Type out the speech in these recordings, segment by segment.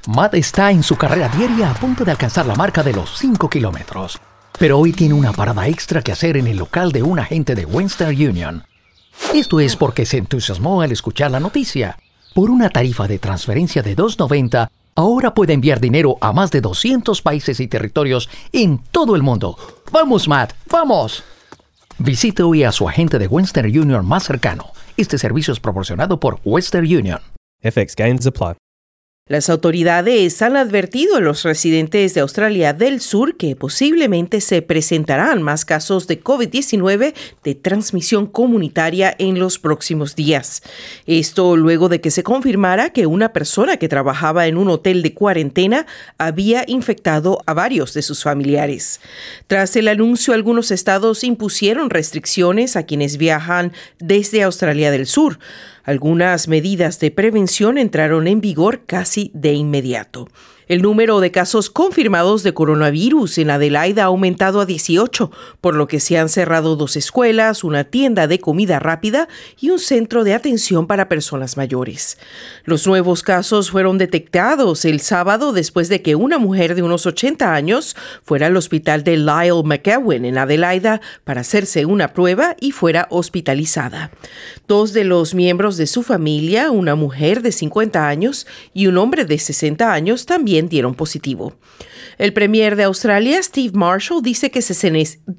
Matt está en su carrera diaria a punto de alcanzar la marca de los 5 kilómetros. Pero hoy tiene una parada extra que hacer en el local de un agente de Western Union. Esto es porque se entusiasmó al escuchar la noticia. Por una tarifa de transferencia de $2.90, ahora puede enviar dinero a más de 200 países y territorios en todo el mundo. ¡Vamos, Matt! ¡Vamos! Visite hoy a su agente de Western Union más cercano. Este servicio es proporcionado por Western Union. FX gains apply. Las autoridades han advertido a los residentes de Australia del Sur que posiblemente se presentarán más casos de COVID-19 de transmisión comunitaria en los próximos días. Esto luego de que se confirmara que una persona que trabajaba en un hotel de cuarentena había infectado a varios de sus familiares. Tras el anuncio, algunos estados impusieron restricciones a quienes viajan desde Australia del Sur. Algunas medidas de prevención entraron en vigor casi de inmediato. El número de casos confirmados de coronavirus en Adelaida ha aumentado a 18, por lo que se han cerrado 2 escuelas, una tienda de comida rápida y un centro de atención para personas mayores. Los nuevos casos fueron detectados el sábado después de que una mujer de unos 80 años fuera al hospital de Lyle McEwen en Adelaida para hacerse una prueba y fuera hospitalizada. 2 de los miembros de su familia, una mujer de 50 años y un hombre de 60 años, también dieron positivo. El premier de Australia, Steve Marshall, dice que se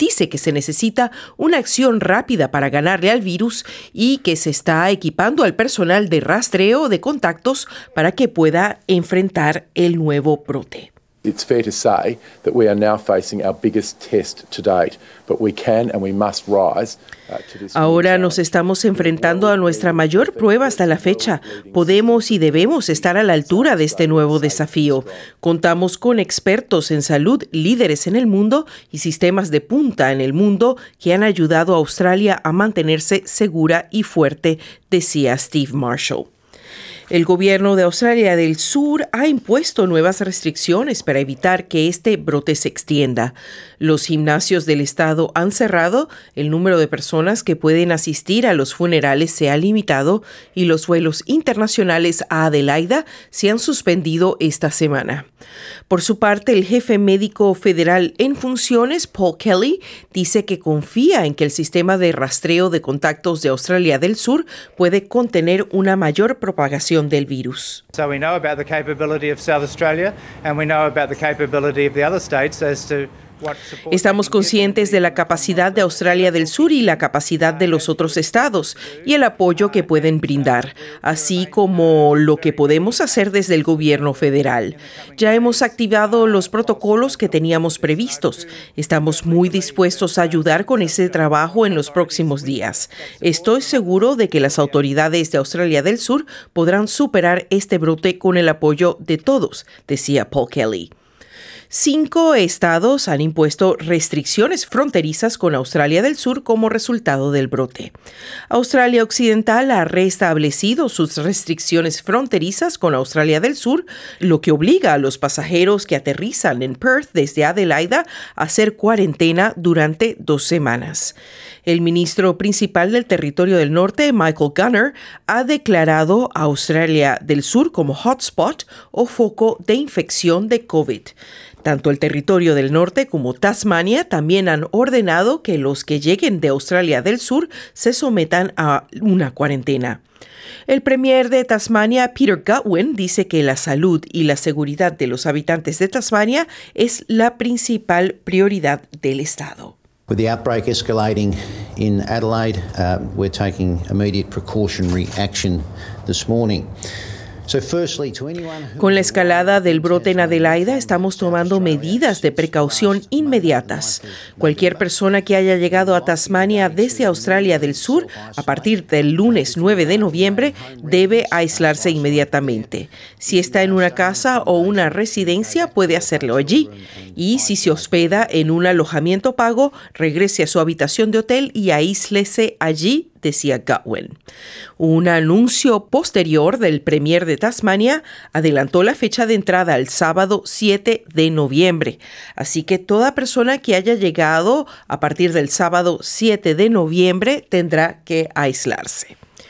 necesita una acción rápida para ganarle al virus y que se está equipando al personal de rastreo de contactos para que pueda enfrentar el nuevo brote. It's fair to say that we are now facing our biggest test to date, but we can and we must rise to this. Ahora nos estamos enfrentando a nuestra mayor prueba hasta la fecha. Podemos y debemos estar a la altura de este nuevo desafío. Contamos con expertos en salud, líderes en el mundo y sistemas de punta en el mundo que han ayudado a Australia a mantenerse segura y fuerte, decía Steve Marshall. El gobierno de Australia del Sur ha impuesto nuevas restricciones para evitar que este brote se extienda. Los gimnasios del estado han cerrado, el número de personas que pueden asistir a los funerales se ha limitado y los vuelos internacionales a Adelaida se han suspendido esta semana. Por su parte, el jefe médico federal en funciones, Paul Kelly, dice que confía en que el sistema de rastreo de contactos de Australia del Sur puede contener una mayor propagación del virus. So we know about the capability of South Australia and we know about the capability of the other states as to what support. Estamos conscientes de la capacidad de Australia del Sur y la capacidad de los otros estados y el apoyo que pueden brindar, así como lo que podemos hacer desde el gobierno federal. Ya hemos activado los protocolos que teníamos previstos. Estamos muy dispuestos a ayudar con ese trabajo en los próximos días. Estoy seguro de que las autoridades de Australia del Sur podrán superar este brote con el apoyo de todos, decía Paul Kelly. 5 estados han impuesto restricciones fronterizas con Australia del Sur como resultado del brote. Australia Occidental ha restablecido sus restricciones fronterizas con Australia del Sur, lo que obliga a los pasajeros que aterrizan en Perth desde Adelaida a hacer cuarentena durante 2 semanas. El ministro principal del Territorio del Norte, Michael Gunner, ha declarado a Australia del Sur como hotspot o foco de infección de COVID. Tanto el Territorio del Norte como Tasmania también han ordenado que los que lleguen de Australia del Sur se sometan a una cuarentena. El premier de Tasmania, Peter Gutwein, dice que la salud y la seguridad de los habitantes de Tasmania es la principal prioridad del estado. With the outbreak escalating in Adelaide, we're taking immediate precautionary action this morning. Con la escalada del brote en Adelaida, estamos tomando medidas de precaución inmediatas. Cualquier persona que haya llegado a Tasmania desde Australia del Sur a partir del lunes 9 de noviembre debe aislarse inmediatamente. Si está en una casa o una residencia, puede hacerlo allí. Y si se hospeda en un alojamiento pago, regrese a su habitación de hotel y aíslese allí, decía Gutwein. Un anuncio posterior del premier de Tasmania adelantó la fecha de entrada al sábado 7 de noviembre. Así que toda persona que haya llegado a partir del sábado 7 de noviembre tendrá que aislarse.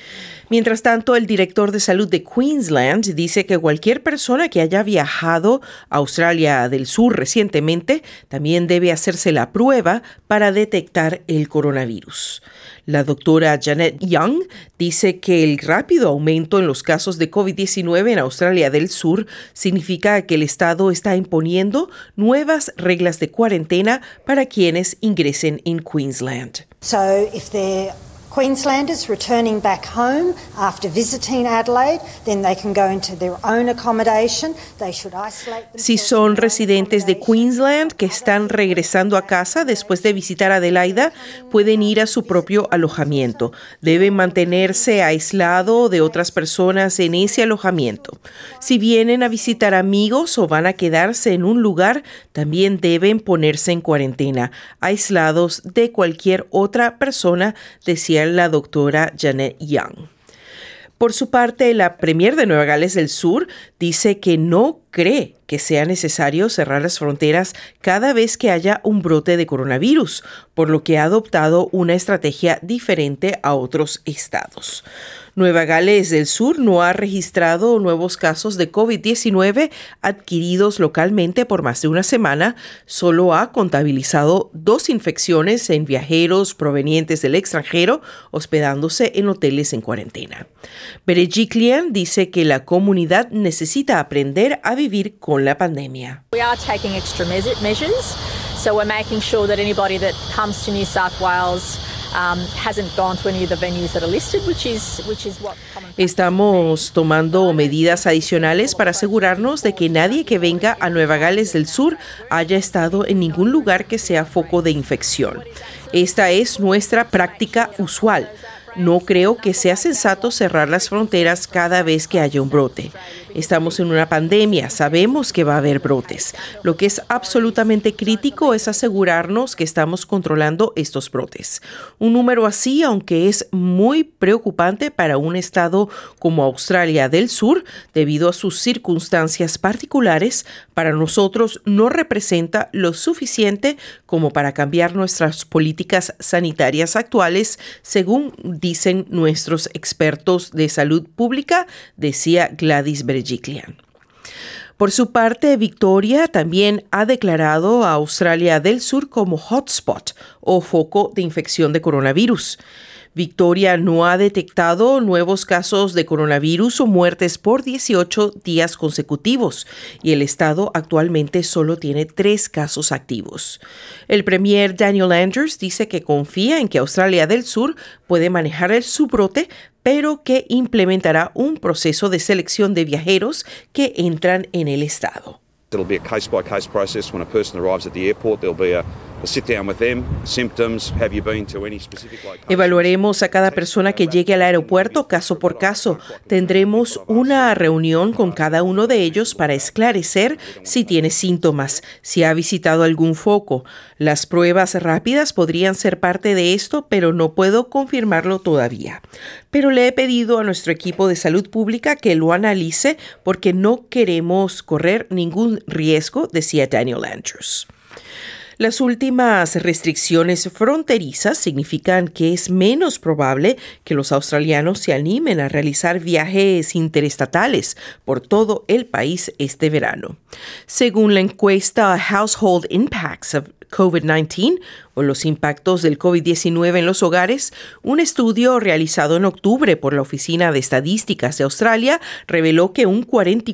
Mientras tanto, el director de salud de Queensland dice que cualquier persona que haya viajado a Australia del Sur recientemente también debe hacerse la prueba para detectar el coronavirus. La doctora Janet Young dice que el rápido aumento en los casos de COVID-19 en Australia del Sur significa que el estado está imponiendo nuevas reglas de cuarentena para quienes ingresen en Queensland. So if they're Queenslanders returning back home after visiting Adelaide, then they can go into their own accommodation. They should isolate themselves. Si son residentes de Queensland que están regresando a casa después de visitar Adelaida, pueden ir a su propio alojamiento. Deben mantenerse aislado de otras personas en ese alojamiento. Si vienen a visitar amigos o van a quedarse en un lugar, también deben ponerse en cuarentena, aislados de cualquier otra persona, decía la doctora Janet Young. Por su parte, la premier de Nueva Gales del Sur dice que no cree que sea necesario cerrar las fronteras cada vez que haya un brote de coronavirus, por lo que ha adoptado una estrategia diferente a otros estados. Nueva Gales del Sur no ha registrado nuevos casos de COVID-19 adquiridos localmente por más de una semana. Solo ha contabilizado 2 infecciones en viajeros provenientes del extranjero hospedándose en hoteles en cuarentena. Berejiklian dice que la comunidad necesita aprender a vivir con la pandemia. We are taking extra measures, so we're making sure that anybody that comes to New South Wales hasn't gone to any of the venues that are listed, which is what common. Estamos tomando medidas adicionales para asegurarnos de que nadie que venga a Nueva Gales del Sur haya estado en ningún lugar que sea foco de infección. Esta es nuestra práctica usual. No creo que sea sensato cerrar las fronteras cada vez que haya un brote. Estamos en una pandemia, sabemos que va a haber brotes. Lo que es absolutamente crítico es asegurarnos que estamos controlando estos brotes. Un número así, aunque es muy preocupante para un estado como Australia del Sur, debido a sus circunstancias particulares, para nosotros no representa lo suficiente como para cambiar nuestras políticas sanitarias actuales, según dicen nuestros expertos de salud pública, decía Gladys Berejiklian. Por su parte, Victoria también ha declarado a Australia del Sur como hotspot o foco de infección de coronavirus. Victoria no ha detectado nuevos casos de coronavirus o muertes por 18 días consecutivos y el estado actualmente solo tiene 3 casos activos. El premier Daniel Andrews dice que confía en que Australia del Sur puede manejar el subrote, pero que implementará un proceso de selección de viajeros que entran en el estado. It'll be a case-by-case process. When a person arrives at the airport, there'll be a sit down with them, symptoms, have you been to any specific location? Evaluaremos a cada persona que llegue al aeropuerto caso por caso. Tendremos una reunión con cada uno de ellos para esclarecer si tiene síntomas, si ha visitado algún foco. Las pruebas rápidas podrían ser parte de esto, pero no puedo confirmarlo todavía. Pero le he pedido a nuestro equipo de salud pública que lo analice porque no queremos correr ningún riesgo, decía Daniel Andrews. Las últimas restricciones fronterizas significan que es menos probable que los australianos se animen a realizar viajes interestatales por todo el país este verano. Según la encuesta Household Impacts of COVID-19 o los impactos del COVID-19 en los hogares, un estudio realizado en octubre por la Oficina de Estadísticas de Australia reveló que un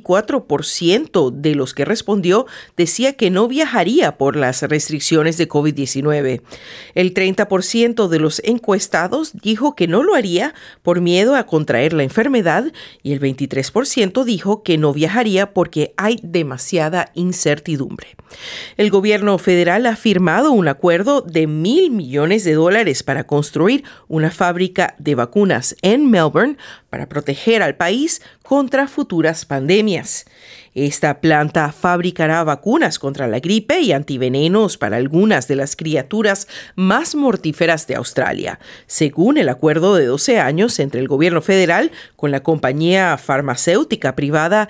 44% de los que respondió decía que no viajaría por las restricciones de COVID-19. El 30% de los encuestados dijo que no lo haría por miedo a contraer la enfermedad y el 23% dijo que no viajaría porque hay demasiada incertidumbre. El gobierno federal ha firmado un acuerdo de $1,000 millones para construir una fábrica de vacunas en Melbourne para proteger al país contra futuras pandemias. Esta planta fabricará vacunas contra la gripe y antivenenos para algunas de las criaturas más mortíferas de Australia, según el acuerdo de 12 años entre el gobierno federal con la compañía farmacéutica privada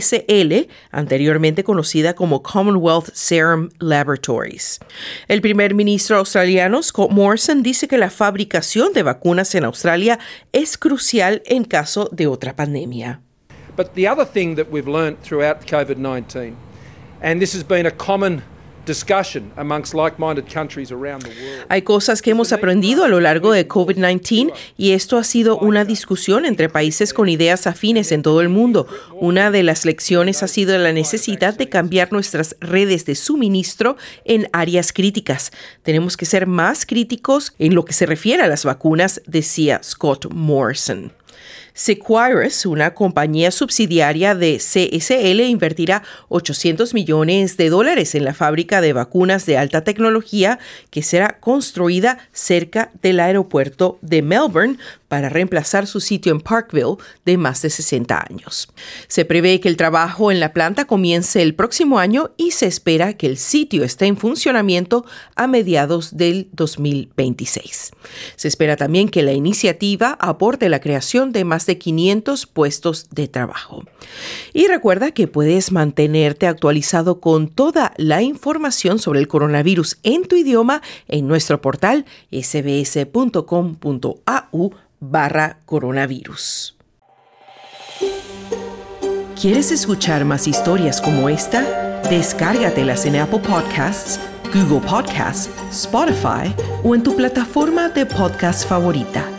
CSL, anteriormente conocida como Commonwealth Serum Laboratories. El primer primer ministro australiano Scott Morrison dice que la fabricación de vacunas en Australia es crucial en caso de otra pandemia. But the other thing that we've learnt throughout COVID-19, and this has been a common discussion amongst like-minded countries around the world. Hay cosas que hemos aprendido a lo largo de COVID-19 y esto ha sido una discusión entre países con ideas afines en todo el mundo. Una de las lecciones ha sido la necesidad de cambiar nuestras redes de suministro en áreas críticas. Tenemos que ser más críticos en lo que se refiere a las vacunas, decía Scott Morrison. Seqirus, una compañía subsidiaria de CSL, invertirá $800 millones en la fábrica de vacunas de alta tecnología que será construida cerca del aeropuerto de Melbourne para reemplazar su sitio en Parkville de más de 60 años. Se prevé que el trabajo en la planta comience el próximo año y se espera que el sitio esté en funcionamiento a mediados del 2026. Se espera también que la iniciativa aporte la creación de más de 500 puestos de trabajo. Y recuerda que puedes mantenerte actualizado con toda la información sobre el coronavirus en tu idioma en nuestro portal sbs.com.au/coronavirus. ¿Quieres escuchar más historias como esta? Descárgatelas en Apple Podcasts, Google Podcasts, Spotify o en tu plataforma de podcast favorita.